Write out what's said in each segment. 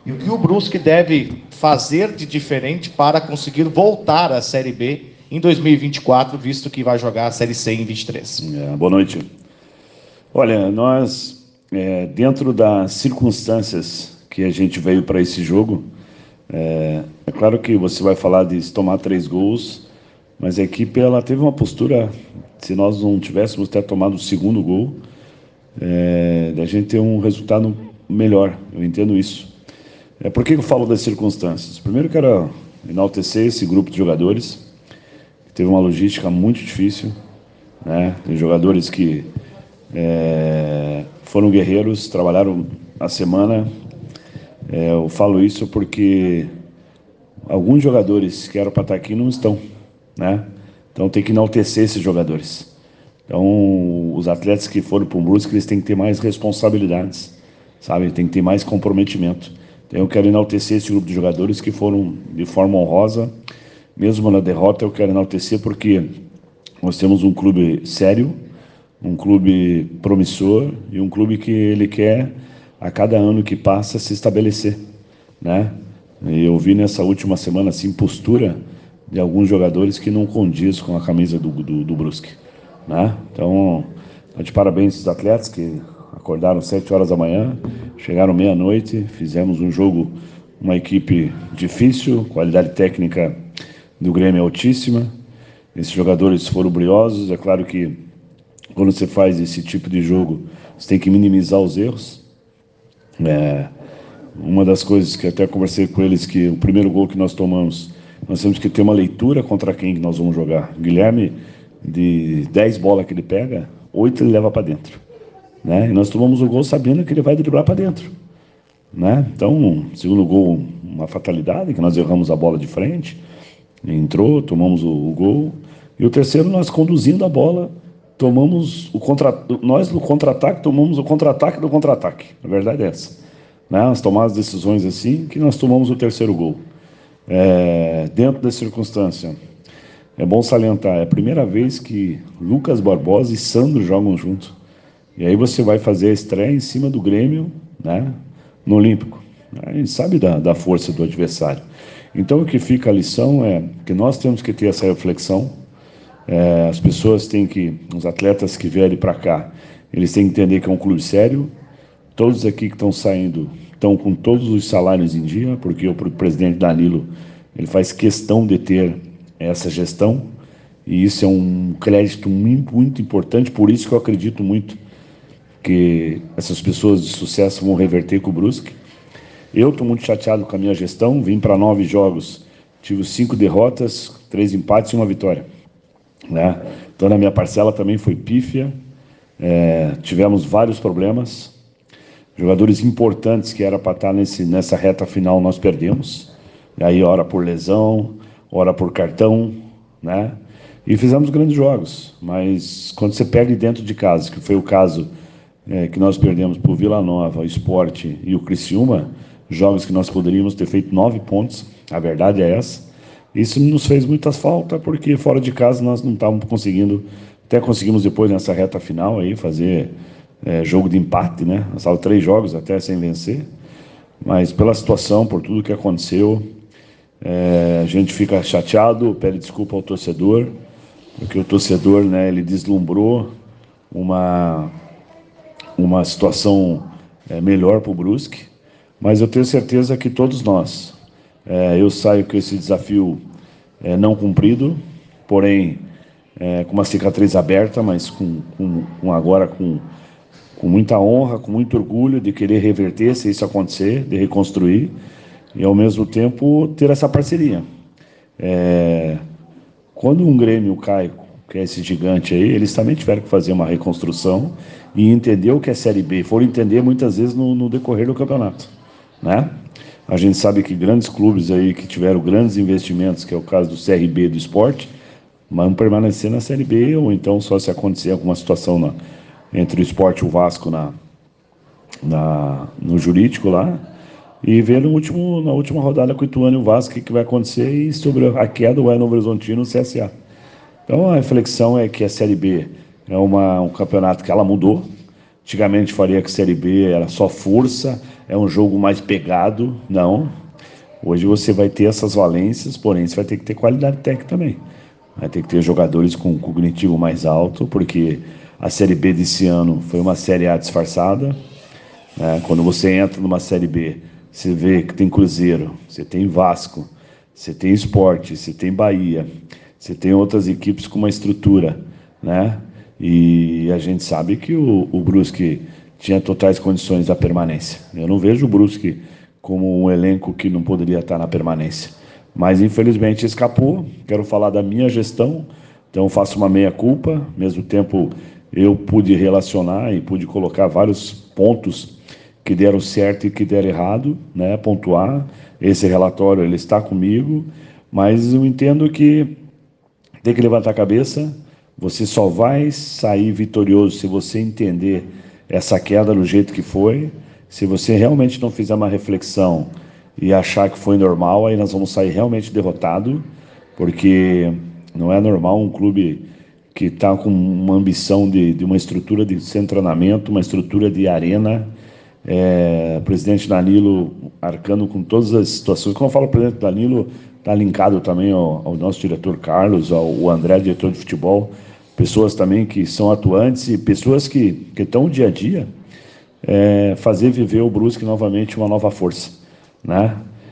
E o que o Brusque deve fazer de diferente para conseguir voltar à Série B em 2024, visto que vai jogar a Série C em 23. Boa noite. Olha, nós, dentro das circunstâncias que a gente veio para esse jogo, é claro que você vai falar de tomar 3 gols, mas a equipe ela teve uma postura, se nós não tivéssemos até tomado o segundo gol, da gente ter um resultado melhor, eu entendo isso. Por que eu falo das circunstâncias? Primeiro, eu quero enaltecer esse grupo de jogadores, que teve uma logística muito difícil, né? Tem jogadores que foram guerreiros, trabalharam a semana. Eu falo isso porque alguns jogadores que eram para estar aqui não estão, né? Então tem que enaltecer esses jogadores. Então, os atletas que foram para o Brusque, eles têm que ter mais responsabilidades, sabe? Tem que ter mais comprometimento. Então, eu quero enaltecer esse grupo de jogadores que foram de forma honrosa. Mesmo na derrota, eu quero enaltecer porque nós temos um clube sério, um clube promissor e um clube que ele quer, a cada ano que passa, se estabelecer, né? E eu vi nessa última semana, assim, postura de alguns jogadores que não condiz com a camisa do Brusque, né? Então, de parabéns aos atletas que acordaram 7 horas da manhã, chegaram meia-noite, fizemos um jogo, uma equipe difícil, qualidade técnica do Grêmio é altíssima, esses jogadores foram briosos. É claro que quando você faz esse tipo de jogo, você tem que minimizar os erros. Uma das coisas que até conversei com eles, que o primeiro gol que nós tomamos, nós temos que ter uma leitura contra quem que nós vamos jogar. O Guilherme, de 10 bolas que ele pega, 8 ele leva para dentro, né? E nós tomamos o gol sabendo que ele vai driblar para dentro, né? Então, segundo gol, uma fatalidade, que nós erramos a bola de frente, entrou, tomamos o gol. E o terceiro, nós conduzindo a bola, tomamos nós no contra-ataque, tomamos o contra-ataque do contra-ataque. A verdade é essa, né? Nós tomamos decisões assim que nós tomamos o terceiro gol. Dentro da circunstância, é bom salientar, é a primeira vez que Lucas Barbosa e Sandro jogam junto. E aí você vai fazer a estreia em cima do Grêmio, né, no Olímpico. A gente sabe da força do adversário. Então, o que fica a lição é que nós temos que ter essa reflexão. As pessoas têm que, os atletas que vierem para cá, eles têm que entender que é um clube sério. Todos aqui que estão saindo estão com todos os salários em dia, porque o presidente Danilo, ele faz questão de ter essa gestão, e isso é um crédito muito, muito importante. Por isso que eu acredito muito que essas pessoas de sucesso vão reverter com o Brusque. Eu estou muito chateado com a minha gestão, vim para 9 jogos, tive 5 derrotas, 3 empates e 1 vitória, né? Então, na minha parcela também foi pífia, tivemos vários problemas, jogadores importantes que era para estar nessa reta final nós perdemos, e aí ora por lesão, ora por cartão, né? E fizemos grandes jogos, mas quando você perde dentro de casa, que foi o caso que nós perdemos para o Vila Nova, o Sport e o Criciúma, jogos que nós poderíamos ter feito 9 pontos, a verdade é essa. Isso nos fez muita falta, porque fora de casa nós não estávamos conseguindo, até conseguimos depois nessa reta final aí fazer jogo de empate, né? Nós estávamos 3 jogos até sem vencer, mas pela situação, por tudo que aconteceu, a gente fica chateado, pede desculpa ao torcedor, porque o torcedor, né, ele deslumbrou uma situação melhor para o Brusque, mas eu tenho certeza que todos nós, eu saio com esse desafio não cumprido, porém com uma cicatriz aberta, mas agora com muita honra, com muito orgulho de querer reverter, se isso acontecer, de reconstruir, e ao mesmo tempo ter essa parceria. Quando um Grêmio cai, que é esse gigante aí, eles também tiveram que fazer uma reconstrução e entender o que é Série B. Foram entender muitas vezes no decorrer do campeonato, né? A gente sabe que grandes clubes aí que tiveram grandes investimentos, que é o caso do CRB do Sport, vão permanecer na Série B, ou então só se acontecer alguma situação entre o Sport e o Vasco no jurídico lá, e ver na última rodada com o Ituano e o Vasco o que vai acontecer, e sobre a queda do Novo Horizontino no CSA. Então a reflexão é que a Série B é um campeonato que ela mudou, Antigamente faria que Série B era só força, é um jogo mais pegado. Não. Hoje você vai ter essas valências, porém você vai ter que ter qualidade técnica também. Vai ter que ter jogadores com cognitivo mais alto, porque a Série B desse ano foi uma Série A disfarçada, né? Quando você entra numa Série B, você vê que tem Cruzeiro, você tem Vasco, você tem Sport, você tem Bahia, você tem outras equipes com uma estrutura, né? E a gente sabe que o Brusque tinha totais condições da permanência. Eu não vejo o Brusque como um elenco que não poderia estar na permanência. Mas, infelizmente, escapou. Quero falar da minha gestão, então faço uma meia-culpa. Ao mesmo tempo, eu pude relacionar e pude colocar vários pontos que deram certo e que deram errado, né? Pontuar. Esse relatório ele está comigo, mas eu entendo que tem que levantar a cabeça. Você só vai sair vitorioso se você entender essa queda do jeito que foi. Se você realmente não fizer uma reflexão e achar que foi normal, aí nós vamos sair realmente derrotado, porque não é normal um clube que está com uma ambição de uma estrutura de treinamento, uma estrutura de arena, o presidente Danilo arcando com todas as situações. Quando eu falo presidente Danilo, está linkado também ao nosso diretor Carlos, ao André, diretor de futebol, pessoas também que são atuantes e pessoas que estão no dia a dia, fazer viver o Brusque novamente uma nova força, né?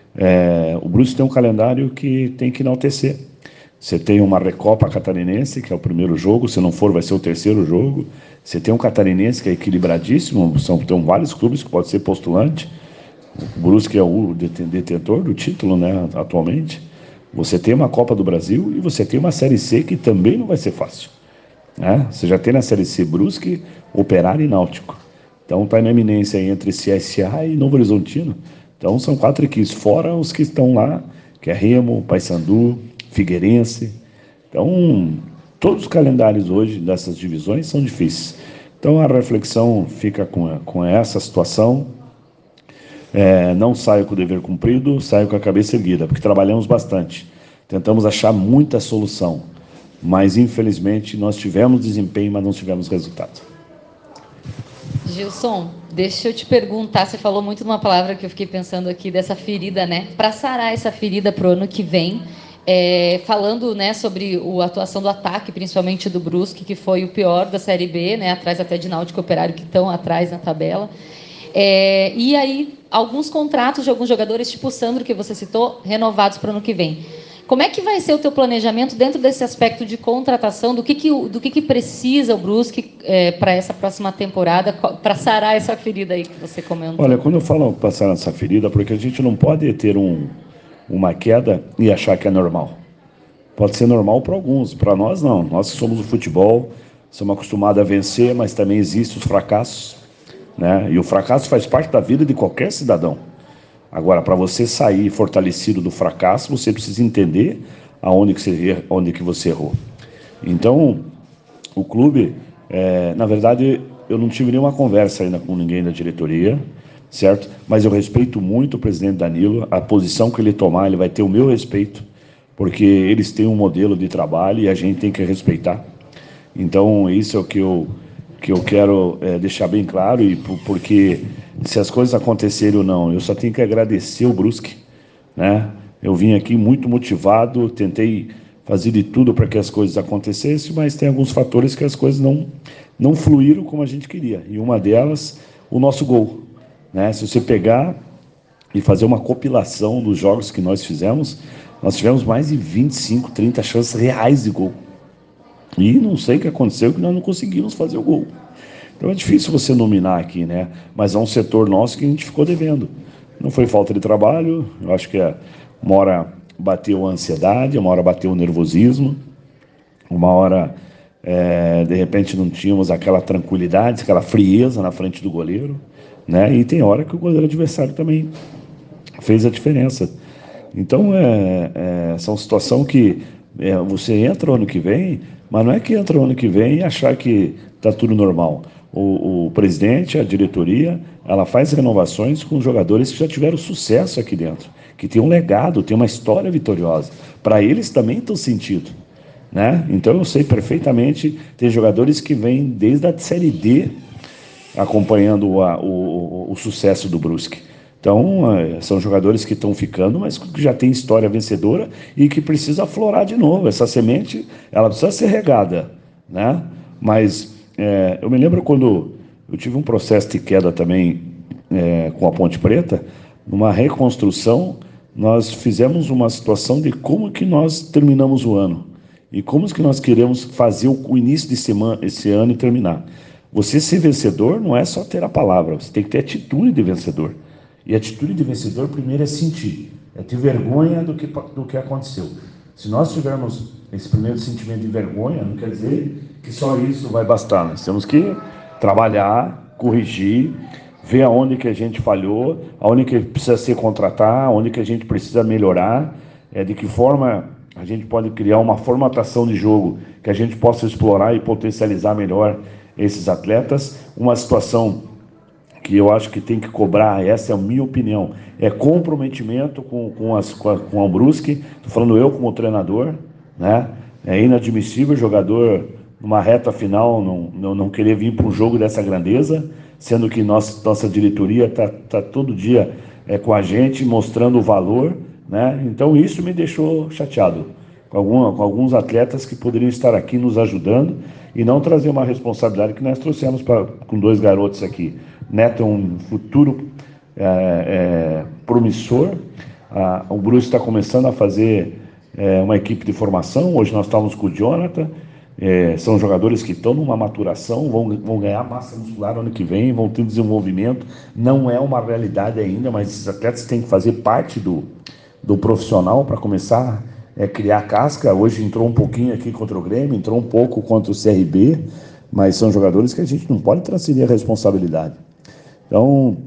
O Brusque tem um calendário que tem que enaltecer. Você tem uma Recopa Catarinense, que é o primeiro jogo, se não for, vai ser o terceiro jogo. Você tem um Catarinense que é equilibradíssimo, tem vários clubes que podem ser postulante. O Brusque é o detentor do título, né, atualmente. Você tem uma Copa do Brasil e você tem uma Série C que também não vai ser fácil, né? Você já tem na Série C Brusque, Operário e Náutico. Então está na eminência entre CSA e Novo Horizontino. Então são 4 equipes, fora os que estão lá, que é Remo, Paysandu, Figueirense. Então, todos os calendários hoje dessas divisões são difíceis. Então a reflexão fica com essa situação. Não saio com o dever cumprido, saio com a cabeça erguida, porque trabalhamos bastante. Tentamos achar muita solução, mas infelizmente nós tivemos desempenho, mas não tivemos resultado. Gilson, deixa eu te perguntar, você falou muito numa palavra que eu fiquei pensando aqui, dessa ferida, né? Para sarar essa ferida para o ano que vem, falando, né, sobre a atuação do ataque, principalmente do Brusque, que foi o pior da Série B, né, atrás até de Náutico e Operário, que estão atrás na tabela. E aí, alguns contratos de alguns jogadores, tipo o Sandro, que você citou, renovados para o ano que vem. Como é que vai ser o teu planejamento dentro desse aspecto de contratação? Do que precisa o Brusque para essa próxima temporada, para sarar essa ferida aí que você comentou? Olha, quando eu falo passar essa ferida, porque a gente não pode ter uma queda e achar que é normal. Pode ser normal para alguns, para nós não. Nós que somos o futebol, somos acostumados a vencer, mas também existem os fracassos, né? E o fracasso faz parte da vida de qualquer cidadão. Agora, para você sair fortalecido do fracasso, você precisa entender onde que você errou. Então, o clube, na verdade, eu não tive nenhuma conversa ainda com ninguém da diretoria, certo? Mas eu respeito muito o presidente Danilo, a posição que ele tomar, ele vai ter o meu respeito, porque eles têm um modelo de trabalho e a gente tem que respeitar. Então, isso é o que eu quero deixar bem claro, e porque se as coisas acontecerem ou não, eu só tenho que agradecer o Brusque, né? Eu vim aqui muito motivado, tentei fazer de tudo para que as coisas acontecessem, mas tem alguns fatores que as coisas não fluíram como a gente queria. E uma delas, o nosso gol, né? Se você pegar e fazer uma compilação dos jogos que nós fizemos, nós tivemos mais de 25, 30 chances reais de gol. E não sei o que aconteceu, que nós não conseguimos fazer o gol. Então é difícil você nominar aqui, né? Mas é um setor nosso que a gente ficou devendo. Não foi falta de trabalho, eu acho que uma hora bateu a ansiedade, uma hora bateu o nervosismo, uma hora, de repente, não tínhamos aquela tranquilidade, aquela frieza na frente do goleiro, né? E tem hora que o goleiro adversário também fez a diferença. Então, são situações que você entra o ano que vem, mas não é que entra o ano que vem e achar que está tudo normal. O presidente, a diretoria, ela faz renovações com jogadores que já tiveram sucesso aqui dentro, que tem um legado, tem uma história vitoriosa. Para eles também tem sentido, né? Então eu sei perfeitamente, tem jogadores que vêm desde a Série D acompanhando o sucesso do Brusque. Então, são jogadores que estão ficando, mas que já tem história vencedora e que precisa aflorar de novo. Essa semente, ela precisa ser regada, né? Mas eu me lembro quando eu tive um processo de queda também com a Ponte Preta, numa reconstrução, nós fizemos uma situação de como que nós terminamos o ano e como que nós queremos fazer o início desse ano e terminar. Você ser vencedor não é só ter a palavra, você tem que ter atitude de vencedor. E a atitude de vencedor, primeiro, é sentir, é ter vergonha do que aconteceu. Se nós tivermos esse primeiro sentimento de vergonha, não quer dizer que só isso vai bastar. Nós temos que trabalhar, corrigir, ver aonde que a gente falhou, aonde que precisa se contratar, aonde que a gente precisa melhorar, de que forma a gente pode criar uma formatação de jogo que a gente possa explorar e potencializar melhor esses atletas. Uma situação que eu acho que tem que cobrar, essa é a minha opinião, é comprometimento com o Brusque. Estou falando eu como treinador, né? É inadmissível o jogador, numa reta final, não querer vir para um jogo dessa grandeza, sendo que nossa diretoria está todo dia com a gente, mostrando o valor, né? Então isso me deixou chateado, com alguns atletas que poderiam estar aqui nos ajudando e não trazer uma responsabilidade que nós trouxemos com 2 garotos aqui. Neto é um futuro promissor. O Brusque está começando a fazer uma equipe de formação. Hoje nós estávamos com o Jonathan. São jogadores que estão numa maturação, vão ganhar massa muscular ano que vem, vão ter desenvolvimento. Não é uma realidade ainda, mas esses atletas têm que fazer parte do profissional para começar a criar casca. Hoje entrou um pouquinho aqui contra o Grêmio, entrou um pouco contra o CRB, mas são jogadores que a gente não pode transferir a responsabilidade. Então,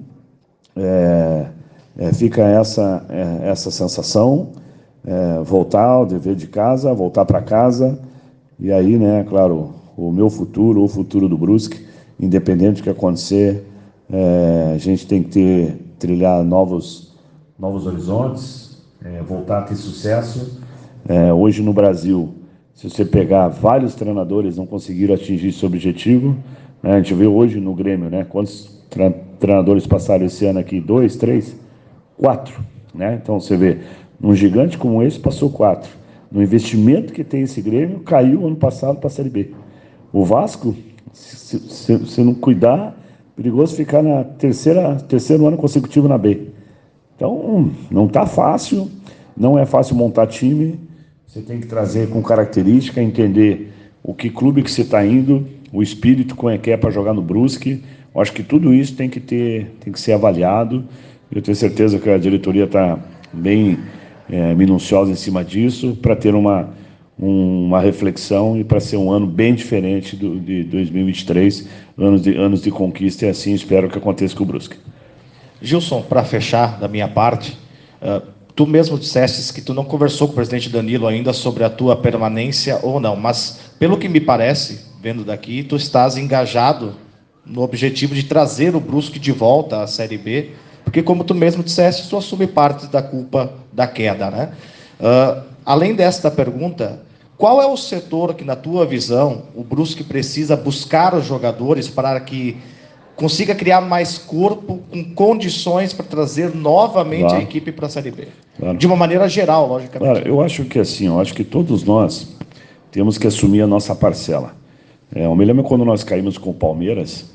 fica essa sensação, voltar ao dever de casa, voltar para casa, e aí, né, claro, o meu futuro, o futuro do Brusque, independente do que acontecer, a gente tem que trilhar novos horizontes, voltar a ter sucesso. Hoje no Brasil, se você pegar, vários treinadores não conseguiram atingir esse objetivo, né? A gente vê hoje no Grêmio, né, quantos treinadores passaram esse ano aqui? 2, 3, 4, né? Então você vê, num gigante como esse passou 4. No investimento que tem esse Grêmio, caiu ano passado para a Série B. O Vasco, se não cuidar, perigoso ficar na terceiro ano consecutivo na B. Então, não está fácil, não é fácil montar time. Você tem que trazer com característica, entender o que clube que você está indo, o espírito como é que é para jogar no Brusque. Eu acho que tudo isso tem que ser avaliado. Eu tenho certeza que a diretoria está bem minuciosa em cima disso, para ter uma reflexão e para ser um ano bem diferente de 2023, anos de conquista, e assim espero que aconteça com o Brusque. Gilson, para fechar da minha parte, tu mesmo disseste que tu não conversou com o presidente Danilo ainda sobre a tua permanência ou não, mas pelo que me parece, vendo daqui, tu estás engajado no objetivo de trazer o Brusque de volta à Série B, porque como tu mesmo disseste, tu assume parte da culpa da queda, né? Além desta pergunta, qual é o setor que, na tua visão, o Brusque precisa buscar os jogadores para que consiga criar mais corpo, com condições para trazer novamente a equipe para a Série B? Claro. De uma maneira geral, logicamente. Claro, eu acho que assim, eu acho que todos nós temos que assumir a nossa parcela. Eu me lembro quando nós caímos com o Palmeiras,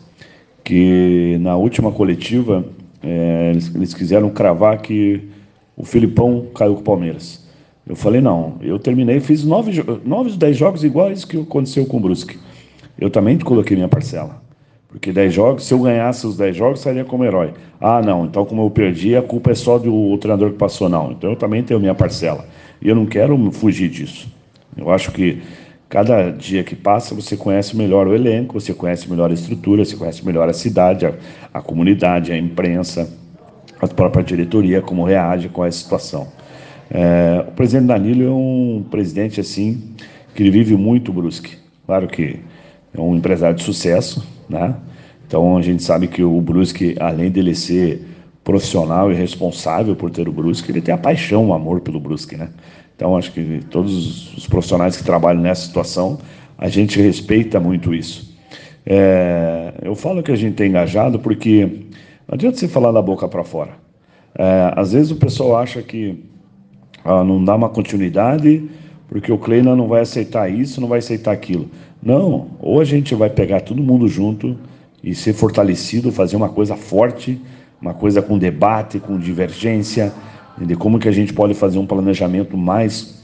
que na última coletiva eles quiseram cravar que o Filipão caiu com o Palmeiras. Eu falei, não, eu terminei, fiz 9 dos 10 jogos iguais que aconteceu com o Brusque. Eu também coloquei minha parcela. Porque 10 jogos, se eu ganhasse os 10 jogos, sairia como herói. Ah, não, então como eu perdi, a culpa é só do treinador que passou. Não, então eu também tenho minha parcela. E eu não quero fugir disso. Eu acho que cada dia que passa, você conhece melhor o elenco, você conhece melhor a estrutura, você conhece melhor a cidade, a comunidade, a imprensa, a própria diretoria, como reage com essa situação. O presidente Danilo é um presidente assim que ele vive muito o Brusque. Claro que é um empresário de sucesso, né? Então a gente sabe que o Brusque, além dele ser profissional e responsável por ter o Brusque, ele tem a paixão, o amor pelo Brusque, né? Então acho que todos os profissionais que trabalham nessa situação, a gente respeita muito isso. Eu falo que a gente é engajado porque não adianta você falar da boca para fora. Às vezes o pessoal acha que não dá uma continuidade porque o Kleina não vai aceitar isso, não vai aceitar aquilo. Não, ou a gente vai pegar todo mundo junto e ser fortalecido, fazer uma coisa forte, uma coisa com debate, com divergência, de como que a gente pode fazer um planejamento mais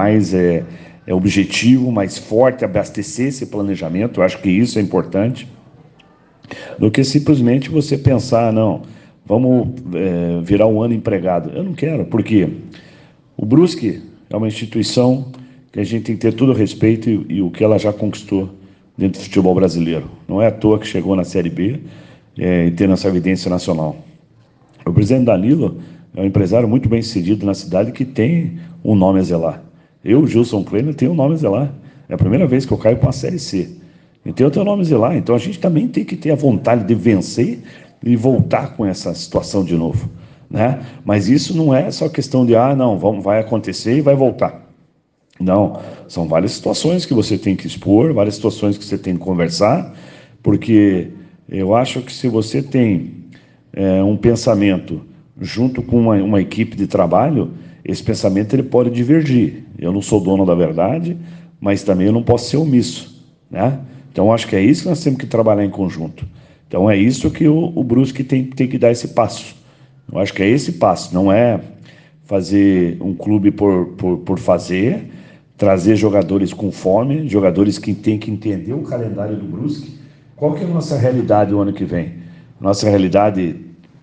objetivo, mais forte, abastecer esse planejamento. Eu acho que isso é importante, do que simplesmente você pensar, não, vamos virar um ano empregado. Eu não quero, porque o Brusque é uma instituição que a gente tem que ter todo o respeito e o que ela já conquistou dentro do futebol brasileiro. Não é à toa que chegou na Série B e tendo essa evidência nacional. O presidente Danilo é um empresário muito bem sucedido na cidade que tem um nome a zelar. Eu, Gilson Kleina, tenho um nome a zelar. É a primeira vez que eu caio para a Série C. Então eu tenho um nome a zelar. Então a gente também tem que ter a vontade de vencer e voltar com essa situação de novo, né? Mas isso não é só questão de, não, vai acontecer e vai voltar. Não, são várias situações que você tem que expor, várias situações que você tem que conversar, porque eu acho que se você tem um pensamento junto com uma equipe de trabalho, esse pensamento ele pode divergir. Eu não sou dono da verdade, mas também eu não posso ser omisso, né? Então, acho que é isso que nós temos que trabalhar em conjunto. Então, é isso que o Brusque tem que dar esse passo. Eu acho que é esse passo, não é fazer um clube por fazer, trazer jogadores com fome, jogadores que têm que entender o calendário do Brusque. Qual que é a nossa realidade o ano que vem? Nossa realidade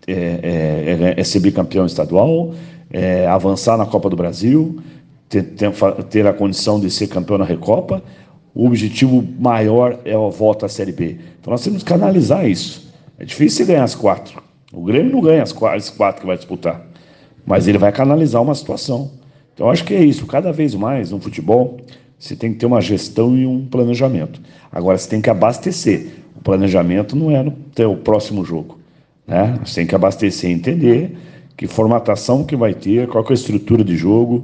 é ser bicampeão estadual, avançar na Copa do Brasil, ter a condição de ser campeão na Recopa. O objetivo maior é a volta à Série B. Então nós temos que analisar isso. É difícil ganhar as 4. O Grêmio não ganha as 4 que vai disputar, mas ele vai canalizar uma situação. Então acho que é isso. Cada vez mais no futebol você tem que ter uma gestão e um planejamento. Agora você tem que abastecer. O planejamento não é no teu próximo jogo, né? Você tem que abastecer e entender que formatação que vai ter, qual que é a estrutura de jogo,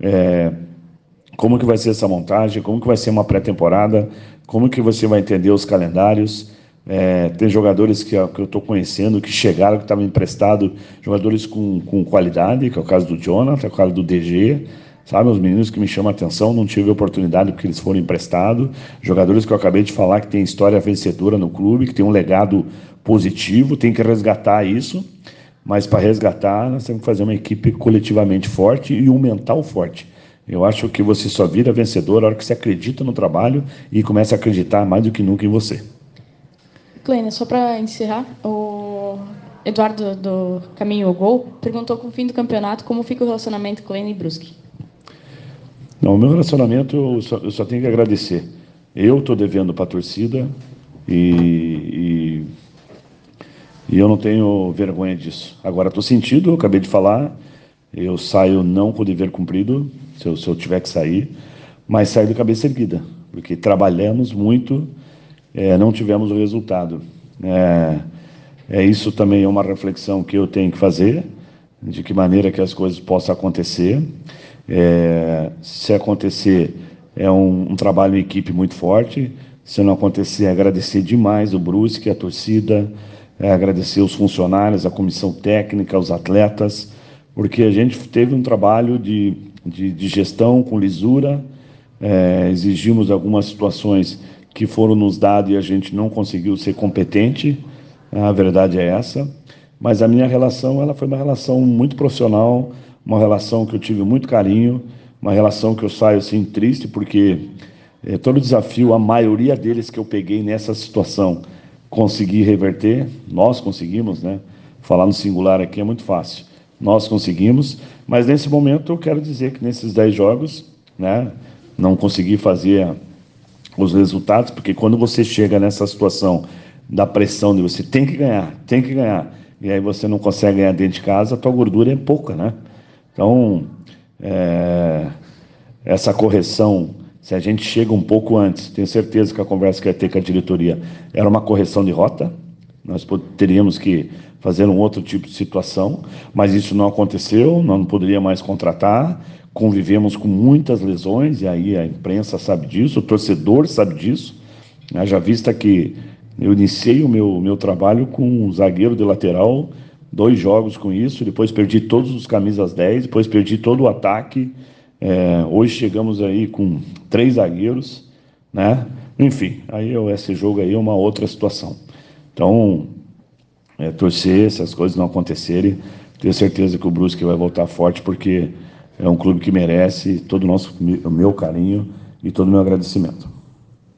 como que vai ser essa montagem, como que vai ser uma pré-temporada, como que você vai entender os calendários. Tem jogadores que eu estou conhecendo, que chegaram, que estavam emprestados, jogadores com qualidade, que é o caso do Jonathan, é o caso do DG, sabe, os meninos que me chamam a atenção, não tive oportunidade porque eles foram emprestados, jogadores que eu acabei de falar que tem história vencedora no clube, que tem um legado positivo, tem que resgatar isso, mas para resgatar nós temos que fazer uma equipe coletivamente forte e um mental forte. Eu acho que você só vira vencedor a hora que você acredita no trabalho e começa a acreditar mais do que nunca em você. Kleina, só para encerrar, o Eduardo do Caminho ao Gol perguntou com o fim do campeonato como fica o relacionamento Kleina e Brusque. Não, o meu relacionamento eu só tenho que agradecer. Eu estou devendo para a torcida e eu não tenho vergonha disso. Agora estou sentido, eu acabei de falar, eu saio não com o dever cumprido, se eu tiver que sair, mas saio de cabeça erguida, porque trabalhamos muito, não tivemos o resultado. Isso também é uma reflexão que eu tenho que fazer, de que maneira que as coisas possam acontecer. Se acontecer, é um trabalho em equipe muito forte. Se não acontecer, agradecer demais o Brusque, a torcida, agradecer os funcionários, a comissão técnica, os atletas, porque a gente teve um trabalho de gestão com lisura, exigimos algumas situações que foram nos dadas e a gente não conseguiu ser competente, a verdade é essa, mas a minha relação ela foi uma relação muito profissional, uma relação que eu tive muito carinho, uma relação que eu saio assim triste, porque todo desafio, a maioria deles que eu peguei nessa situação, consegui reverter, nós conseguimos, né? Falar no singular aqui é muito fácil, nós conseguimos, mas nesse momento eu quero dizer que nesses 10 jogos, né, não consegui fazer os resultados, porque quando você chega nessa situação da pressão de você tem que ganhar, e aí você não consegue ganhar dentro de casa, a tua gordura é pouca, né? Então, essa correção, se a gente chega um pouco antes, tenho certeza que a conversa que ia ter com a diretoria era uma correção de rota, nós teríamos que fazer um outro tipo de situação, mas isso não aconteceu, nós não poderíamos mais contratar, convivemos com muitas lesões, e aí a imprensa sabe disso, o torcedor sabe disso, já vista que Eu iniciei o meu trabalho com um zagueiro de lateral, 2 jogos com isso, depois perdi todos os camisas 10, depois perdi todo o ataque. Hoje chegamos aí com 3 zagueiros, né? Enfim, aí esse jogo aí é uma outra situação. Então, torcer essas coisas não acontecerem, tenho certeza que o Brusque vai voltar forte, porque é um clube que merece todo o meu carinho e todo o meu agradecimento.